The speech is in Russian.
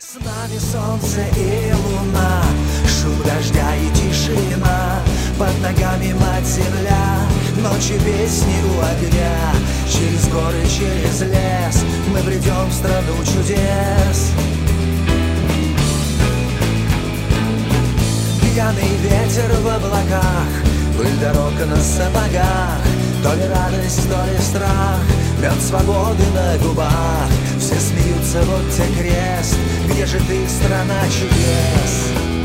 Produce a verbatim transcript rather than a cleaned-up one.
С нами солнце и луна, шум дождя и тишина, под ногами мать земля, ночи песни у огня. Через горы, через лес мы придем в страну чудес. Пьяный ветер в облаках, пыль дорог на сапогах, то ли радость, то ли страх, мед свободы на губах. Все смеются, вот те крест, где же ты, страна чудес?